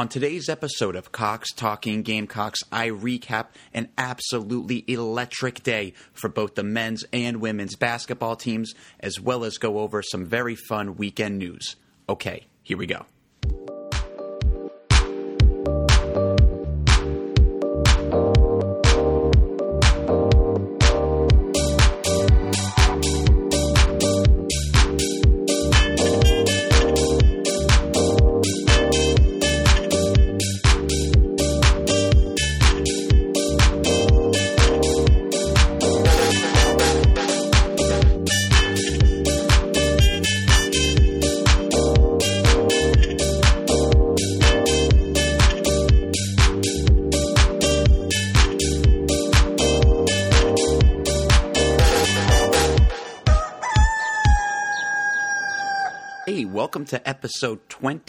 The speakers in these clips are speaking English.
On today's episode of Cox Talking Gamecocks, I recap an absolutely electric day for both the men's and women's basketball teams, as well as go over some very fun weekend news. Okay, here we go. Welcome to episode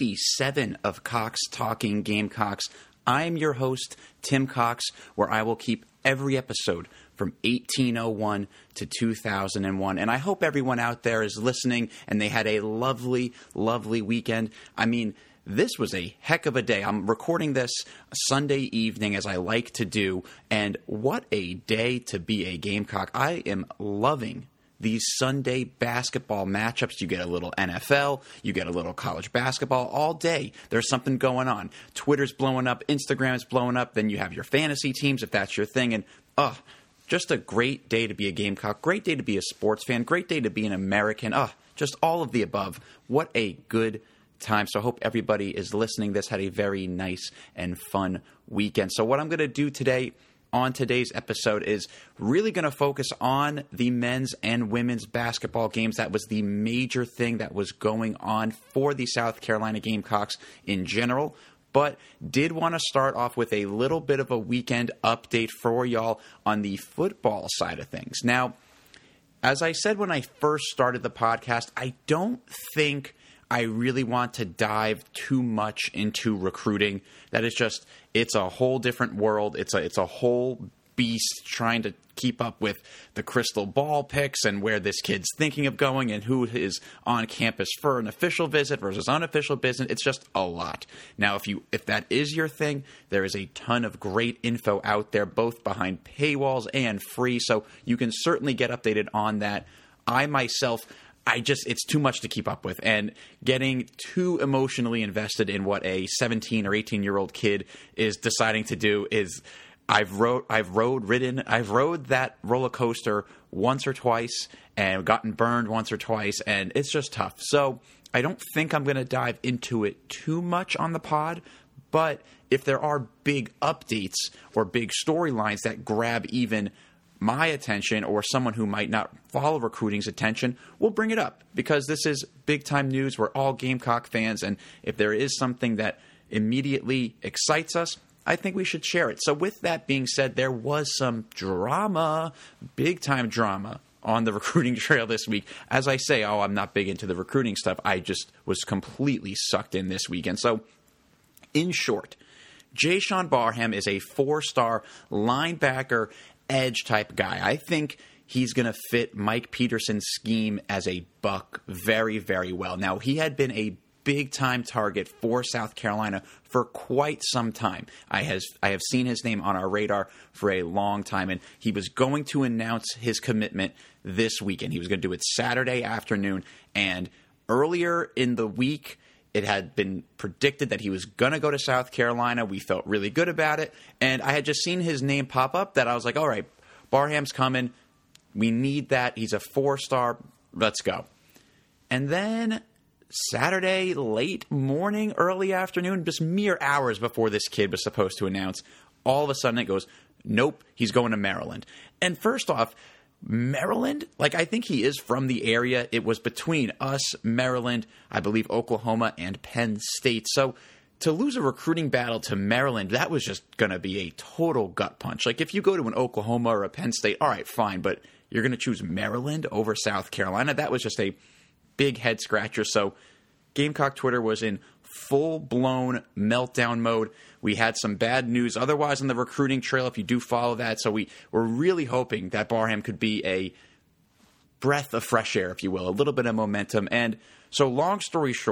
27 of Cox Talking Gamecocks. I'm your host, Tim Cox, where I will keep every episode from 1801 to 2001. And I hope everyone out there is listening and they had a lovely, lovely weekend. I mean, this was a heck of a day. I'm recording this Sunday evening, as I like to do, and what a day to be a Gamecock. I am loving these Sunday basketball matchups. You get a little NFL, you get a little college basketball all day. There's something going on. Twitter's blowing up, Instagram's blowing up, then you have your fantasy teams if that's your thing. And just a great day to be a Gamecock, great day to be a sports fan, great day to be an American. Just all of the above. What a good time. So I hope everybody is listening. This had a very nice and fun weekend. So what I'm going to do today on today's episode is really going to focus on the men's and women's basketball games. That was the major thing that was going on for the South Carolina Gamecocks in general, but did want to start off with a little bit of a weekend update for y'all on the football side of things. Now, as I said when I first started the podcast, I don't think I really want to dive too much into recruiting. That is just, it's a whole different world. It's a whole beast trying to keep up with the crystal ball picks and where this kid's thinking of going and who is on campus for an official visit versus unofficial visit. It's just a lot. Now, if that is your thing, there is a ton of great info out there, both behind paywalls and free, so you can certainly get updated on that. I myself, it's too much to keep up with, and getting too emotionally invested in what a 17 or 18-year-old kid is deciding to do is, I've rode that roller coaster once or twice and gotten burned once or twice, and it's just tough. So I don't think I'm going to dive into it too much on the pod, but if there are big updates or big storylines that grab even my attention or someone who might not follow recruiting's attention, we'll bring it up because this is big-time news. We're all Gamecock fans, and if there is something that immediately excites us, I think we should share it. So with that being said, there was some drama, big-time drama, on the recruiting trail this week. As I say, I'm not big into the recruiting stuff. I just was completely sucked in this weekend. So in short, Jayshon Barham is a 4-star linebacker edge type guy. I think he's going to fit Mike Peterson's scheme as a buck very, very well. Now, he had been a big-time target for South Carolina for quite some time. I have seen his name on our radar for a long time, and he was going to announce his commitment this weekend. He was going to do it Saturday afternoon, and earlier in the week, it had been predicted that he was going to go to South Carolina. We felt really good about it. And I had just seen his name pop up that I was like, all right, Barham's coming. We need that. He's a 4-star. Let's go. And then Saturday, late morning, early afternoon, just mere hours before this kid was supposed to announce, all of a sudden it goes, nope, he's going to Maryland. And first off, Maryland, I think he is from the area. It was between us, Maryland, I believe Oklahoma, and Penn State. So to lose a recruiting battle to Maryland, that was just going to be a total gut punch. If you go to an Oklahoma or a Penn State, all right, fine, but you're going to choose Maryland over South Carolina? That was just a big head scratcher. So Gamecock Twitter was in full-blown meltdown mode. We had some bad news otherwise on the recruiting trail, if you do follow that. So we were really hoping that Barham could be a breath of fresh air, if you will, a little bit of momentum. And so long story short,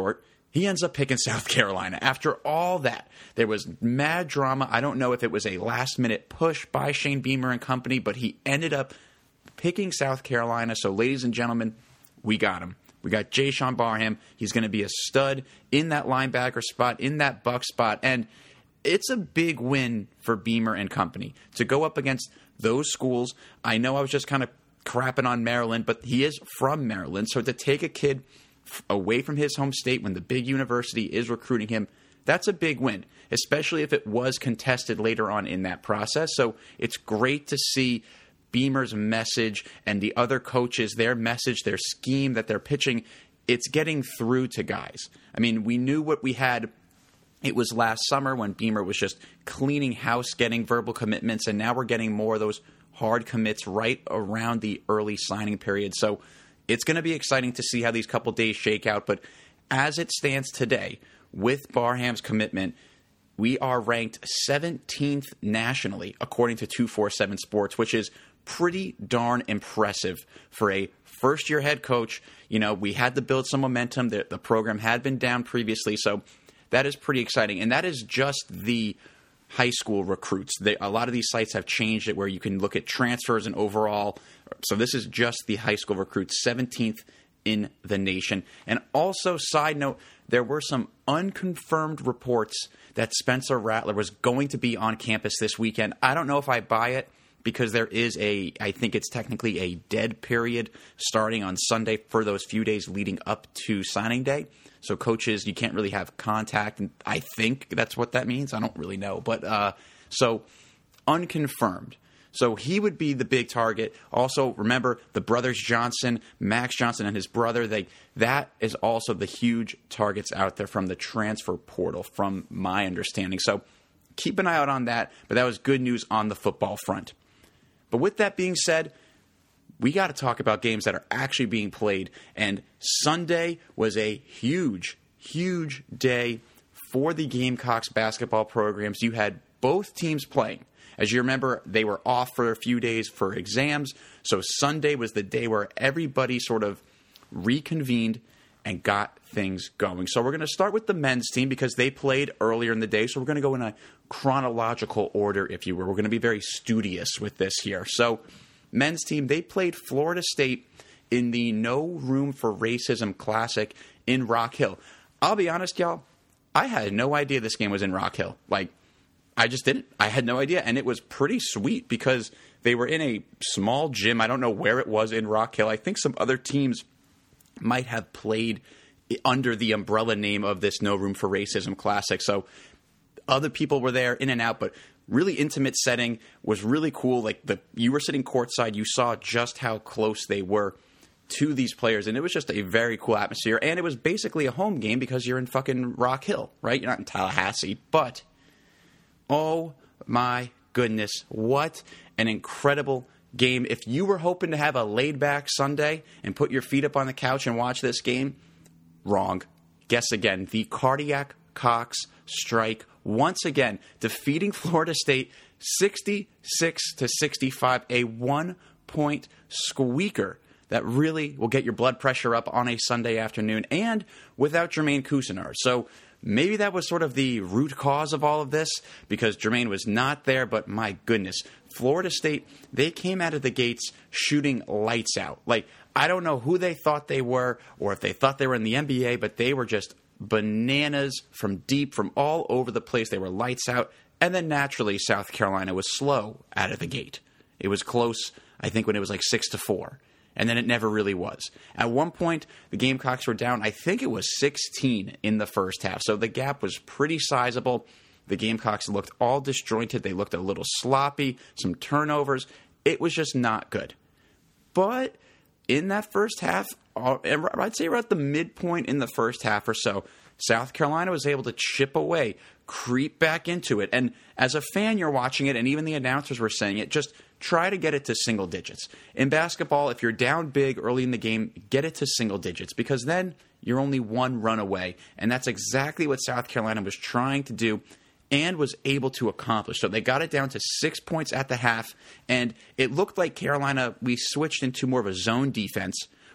He ends up picking South Carolina. After all that, there was mad drama. I don't know if it was a last-minute push by Shane Beamer and company, but he ended up picking South Carolina. So, ladies and gentlemen, we got him. We got Jayshon Barham. He's going to be a stud in that linebacker spot, in that buck spot. And it's a big win for Beamer and company to go up against those schools. I know I was just kind of crapping on Maryland, but he is from Maryland. So to take a kid away from his home state when the big university is recruiting him, that's a big win, especially if it was contested later on in that process. So it's great to see Beamer's message and the other coaches, their message, their scheme that they're pitching, it's getting through to guys. I mean, we knew what we had. It was last summer when Beamer was just cleaning house, getting verbal commitments, and now we're getting more of those hard commits right around the early signing period. So it's going to be exciting to see how these couple days shake out. But as it stands today, with Barham's commitment, we are ranked 17th nationally, according to 247 Sports, which is pretty darn impressive for a first-year head coach. You know, we had to build some momentum. The program had been down previously, so that is pretty exciting. And that is just the high school recruits. A lot of these sites have changed it where you can look at transfers and overall. So this is just the high school recruits, 17th in the nation. And also, side note, there were some unconfirmed reports that Spencer Rattler was going to be on campus this weekend. I don't know if I buy it because there is I think it's technically a dead period starting on Sunday for those few days leading up to signing day. So coaches, you can't really have contact, and I think that's what that means. I don't really know. But so unconfirmed. So he would be the big target. Also, remember the brothers Johnson, Max Johnson and his brother, that is also the huge targets out there from the transfer portal, from my understanding. So keep an eye out on that. But that was good news on the football front. But with that being said, we got to talk about games that are actually being played. And Sunday was a huge, huge day for the Gamecocks basketball programs. You had both teams playing. As you remember, they were off for a few days for exams. So Sunday was the day where everybody sort of reconvened and got things going. So we're going to start with the men's team because they played earlier in the day. So we're going to go in a chronological order, if you will. We're going to be very studious with this here. So men's team, they played Florida State in the No Room for Racism Classic in Rock Hill. I'll be honest, y'all, I had no idea this game was in Rock Hill. I just didn't. I had no idea. And it was pretty sweet because they were in a small gym. I don't know where it was in Rock Hill. I think some other teams might have played under the umbrella name of this No Room for Racism Classic. So other people were there in and out, but really intimate setting, was really cool. You were sitting courtside. You saw just how close they were to these players, and it was just a very cool atmosphere. And it was basically a home game because you're in fucking Rock Hill, right? You're not in Tallahassee, but oh my goodness, what an incredible game. If you were hoping to have a laid-back Sunday and put your feet up on the couch and watch this game, wrong. Guess again. The Cardiac Cox strike once again, defeating Florida State 66-65, a 1-point squeaker that really will get your blood pressure up on a Sunday afternoon, and without Jermaine Couisnard. So maybe that was sort of the root cause of all of this, because Jermaine was not there, but my goodness. Florida State, they came out of the gates shooting lights out. I don't know who they thought they were, or if they thought they were in the NBA, but they were just bananas from deep, from all over the place. They were lights out. And then naturally, South Carolina was slow out of the gate. It was close, I think, when it was 6-4. And then it never really was. At one point, the Gamecocks were down, I think it was 16 in the first half. So the gap was pretty sizable. The Gamecocks looked all disjointed. They looked a little sloppy, some turnovers. It was just not good. But in that first half, I'd say we're at the midpoint in the first half or so, South Carolina was able to chip away, creep back into it. And as a fan, you're watching it, and even the announcers were saying it, just try to get it to single digits. In basketball, if you're down big early in the game, get it to single digits, because then you're only one run away. And that's exactly what South Carolina was trying to do and was able to accomplish. So they got it down to 6 points at the half, and it looked like Carolina, we switched into more of a zone defense,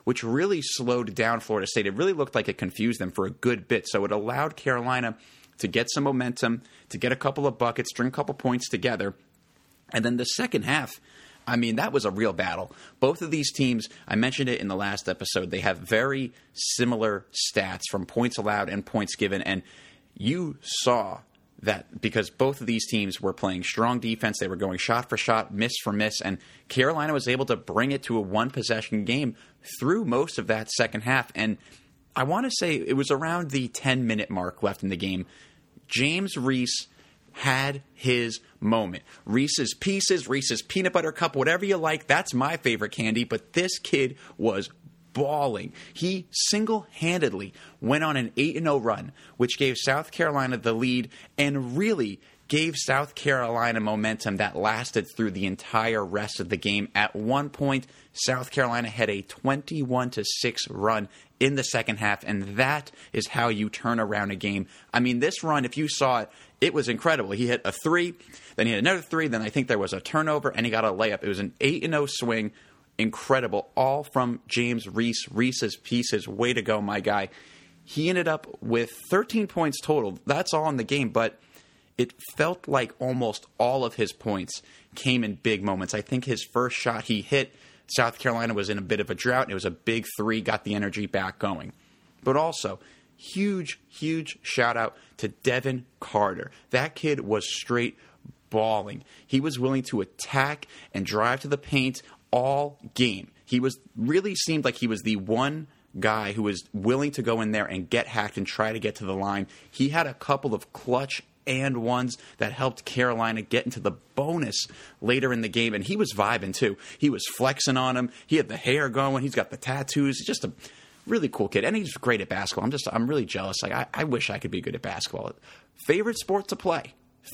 which really slowed down Florida State. It really looked like it confused them for a good bit. So it allowed Carolina to get some momentum, to get a couple of buckets, string a couple points together. And then the second half, I mean, that was a real battle. Both of these teams, I mentioned it in the last episode, they have very similar stats from points allowed and points given. And you saw that because both of these teams were playing strong defense, they were going shot for shot, miss for miss, and Carolina was able to bring it to a one-possession game through most of that second half. And I want to say it was around the 10-minute mark left in the game. James Reese had his moment. Reese's Pieces, Reese's Peanut Butter Cup, whatever you like, that's my favorite candy, but this kid was balling. He single-handedly went on an 8-0 run, which gave South Carolina the lead and really gave South Carolina momentum that lasted through the entire rest of the game. At one point, South Carolina had a 21-6 run in the second half, and that is how you turn around a game. I mean, this run, if you saw it, it was incredible. He hit a 3, then he hit another 3, then I think there was a turnover, and he got a layup. It was an 8-0 swing. Incredible. All from James Reese. Reese's Pieces. Way to go, my guy. He ended up with 13 points total. That's all in the game, but it felt like almost all of his points came in big moments. I think his first shot he hit, South Carolina was in a bit of a drought. It was a big 3, got the energy back going. But also, huge, huge shout out to Devin Carter. That kid was straight balling. He was willing to attack and drive to the paint all game. He was really seemed like he was the one guy who was willing to go in there and get hacked and try to get to the line. He had a couple of clutch and ones that helped Carolina get into the bonus later in the game, and he was vibing too. He was flexing on him. He had the hair going. He's got the tattoos. He's just a really cool kid, and he's great at basketball. I'm really jealous. Like I wish I could be good at basketball. Favorite sport to play,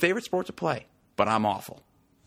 but I'm awful.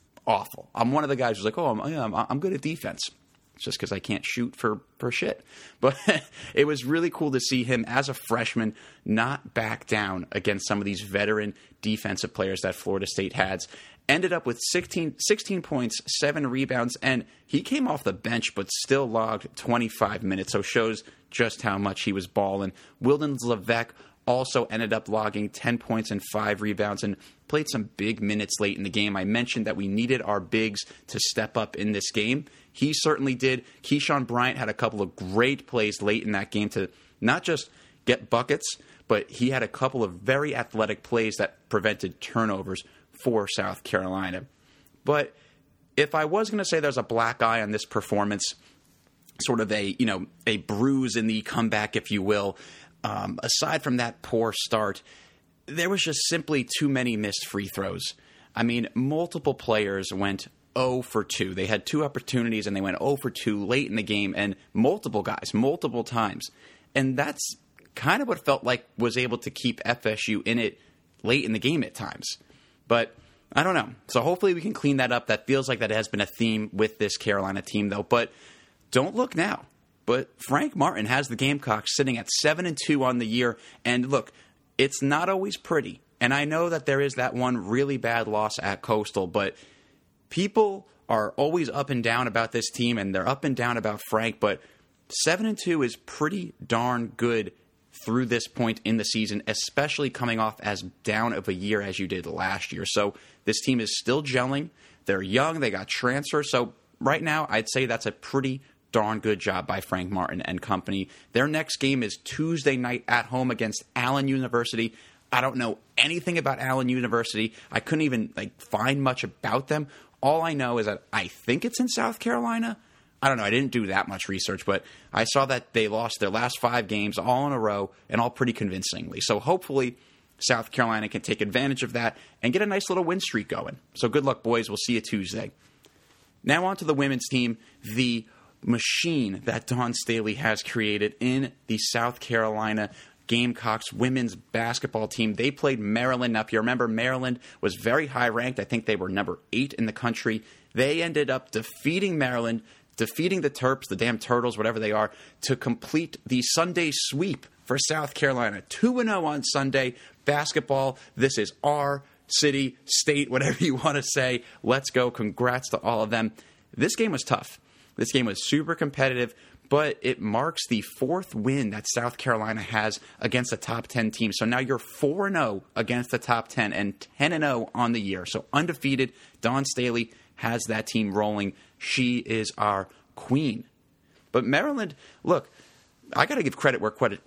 I'm one of the guys who's like, I'm good at defense. It's just because I can't shoot for shit. But it was really cool to see him as a freshman not back down against some of these veteran defensive players that Florida State has. Ended up with 16 points, 7 rebounds, and he came off the bench but still logged 25 minutes, so shows just how much he was balling. Wilden Levesque also ended up logging 10 points and 5 rebounds and played some big minutes late in the game. I mentioned that we needed our bigs to step up in this game. He certainly did. Keyshawn Bryant had a couple of great plays late in that game to not just get buckets, but he had a couple of very athletic plays that prevented turnovers for South Carolina. But if I was going to say there's a black eye on this performance, sort of a bruise in the comeback, if you will, aside from that poor start, there was just simply too many missed free throws. I mean, multiple players went 0 for 2. They had 2 opportunities and they went 0 for 2 late in the game, and multiple guys, multiple times. And that's kind of what felt like was able to keep FSU in it late in the game at times. But I don't know. So hopefully we can clean that up. That feels like that has been a theme with this Carolina team, though. But don't look now. But Frank Martin has the Gamecocks sitting at 7-2 on the year. And look, it's not always pretty. And I know that there is that one really bad loss at Coastal, but people are always up and down about this team, and they're up and down about Frank. But 7-2 is pretty darn good through this point in the season, especially coming off as down of a year as you did last year. So this team is still gelling. They're young. They got transfers. So right now, I'd say that's a pretty darn good job by Frank Martin and company. Their next game is Tuesday night at home against Allen University. I don't know anything about Allen University. I couldn't even find much about them. All I know is that I think it's in South Carolina. I don't know. I didn't do that much research, but I saw that they lost their last 5 games all in a row and all pretty convincingly. So hopefully South Carolina can take advantage of that and get a nice little win streak going. So good luck, boys. We'll see you Tuesday. Now on to the women's team, the machine that Dawn Staley has created in the South Carolina Gamecocks women's basketball team. They played Maryland up here. Remember, Maryland was very high ranked. I think they were number 8 in the country. They ended up defeating Maryland, defeating the Terps, the damn Turtles, whatever they are, to complete the Sunday sweep for South Carolina. 2-0 on Sunday. Basketball, this is our city, state, whatever you want to say. Let's go. Congrats to all of them. This game was tough. This game was super competitive. but it marks the 4th win that South Carolina has against a top 10 team. So now you're 4-0 against the top 10 and 10-0 on the year. So undefeated. Dawn Staley has that team rolling. She is our queen. But Maryland, look, I got to give credit where credit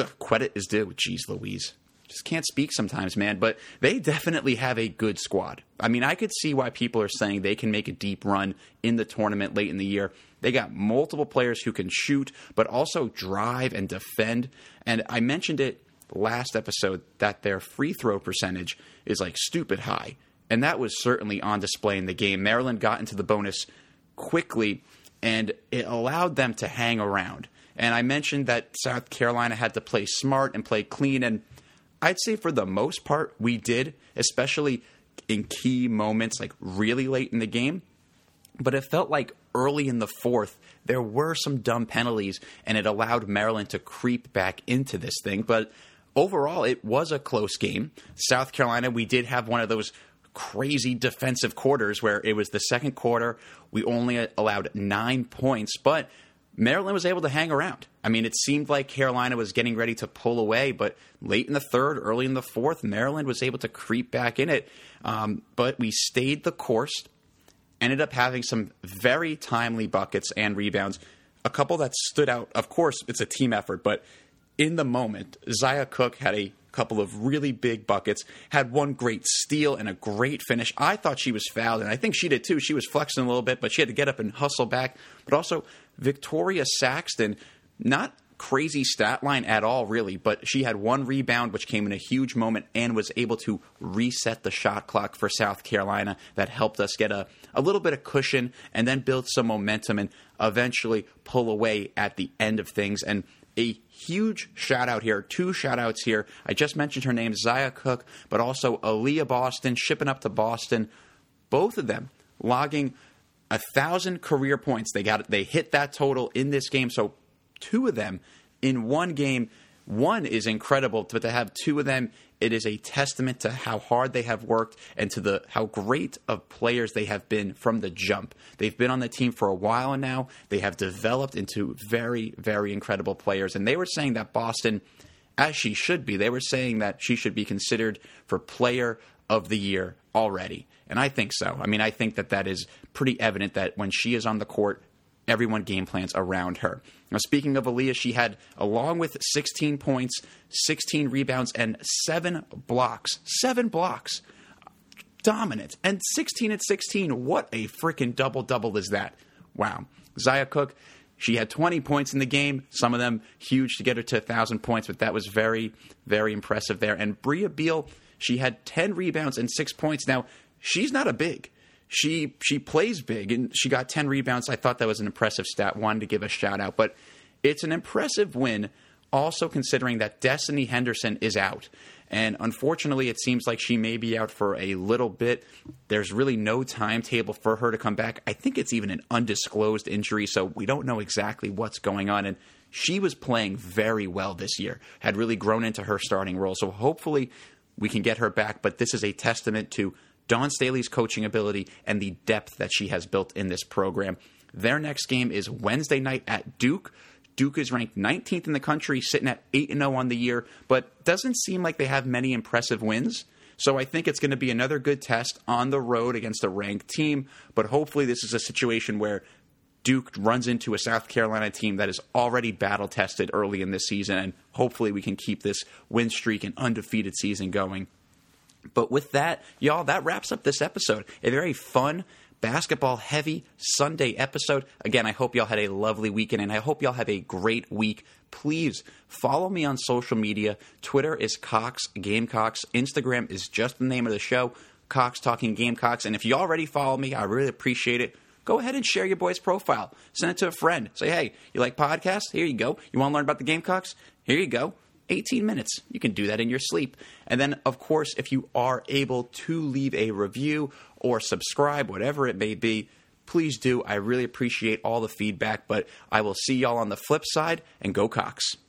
is due. Jeez Louise. Just can't speak sometimes, man. But they definitely have a good squad. I mean, I could see why people are saying they can make a deep run in the tournament late in the year. They got multiple players who can shoot, but also drive and defend. And I mentioned it last episode that their free throw percentage is like stupid high. And that was certainly on display in the game. Maryland got into the bonus quickly, and it allowed them to hang around. And I mentioned that South Carolina had to play smart and play clean, and I'd say for the most part we did, especially in key moments like really late in the game. But it felt like early in the 4th, there were some dumb penalties, and it allowed Maryland to creep back into this thing. But overall, it was a close game. South Carolina, we did have one of those crazy defensive quarters where it was the second quarter. We only allowed 9 points, but Maryland was able to hang around. I mean, it seemed like Carolina was getting ready to pull away, but late in the 3rd, early in the 4th, Maryland was able to creep back in it. But we stayed the course, ended up having some very timely buckets and rebounds. A couple that stood out, of course, it's a team effort, but in the moment, Zia Cook had a couple of really big buckets, had one great steal and a great finish. I thought she was fouled, and I think she did too. She was flexing a little bit, but she had to get up and hustle back. But also, Victoria Saxton, not crazy stat line at all, really, but she had one rebound, which came in a huge moment and was able to reset the shot clock for South Carolina. That helped us get a little bit of cushion and then build some momentum and eventually pull away at the end of things. And a huge shout out here, 2 shout outs here. I just mentioned her name, Zia Cook, but also Aaliyah Boston, shipping up to Boston. Both of them logging 1,000 career points. They hit that total in this game. So 2 of them in one game. One is incredible, but to have 2 of them, it is a testament to how hard they have worked and to how great of players they have been from the jump. They've been on the team for a while now. They have developed into very, very incredible players. And they were saying that Boston, as she should be, they were saying that she should be considered for Player of the Year already. And I think so. I mean, I think that is pretty evident that when she is on the court, everyone game plans around her. Now, speaking of Aaliyah, she had, along with 16 points, 16 rebounds, and 7 blocks. 7 blocks. Dominant. And 16 at 16. What a freaking double-double is that? Wow. Zia Cook, she had 20 points in the game. Some of them huge to get her to 1,000 points, but that was very, very impressive there. And Bria Beal, she had 10 rebounds and 6 points. Now, she's not a big. She plays big, and she got 10 rebounds. I thought that was an impressive stat. Wanted to give a shout-out. But it's an impressive win, also considering that Destiny Henderson is out. And unfortunately, it seems like she may be out for a little bit. There's really no timetable for her to come back. I think it's even an undisclosed injury, so we don't know exactly what's going on. And she was playing very well this year, had really grown into her starting role. So hopefully we can get her back. But this is a testament to Dawn Staley's coaching ability and the depth that she has built in this program. Their next game is Wednesday night at Duke. Duke is ranked 19th in the country, sitting at 8-0 on the year, but doesn't seem like they have many impressive wins. So I think it's going to be another good test on the road against a ranked team, but hopefully this is a situation where Duke runs into a South Carolina team that is already battle-tested early in this season, and hopefully we can keep this win streak and undefeated season going. But with that, y'all, that wraps up this episode. A very fun, basketball-heavy Sunday episode. Again, I hope y'all had a lovely weekend, and I hope y'all have a great week. Please follow me on social media. Twitter is Cox Gamecocks. Instagram is just the name of the show, Cox Talking Gamecocks. And if you already follow me, I really appreciate it. Go ahead and share your boy's profile. Send it to a friend. Say, hey, you like podcasts? Here you go. You want to learn about the Gamecocks? Here you go. 18 minutes. You can do that in your sleep. And then, of course, if you are able to leave a review or subscribe, whatever it may be, please do. I really appreciate all the feedback, but I will see y'all on the flip side, and go Cox.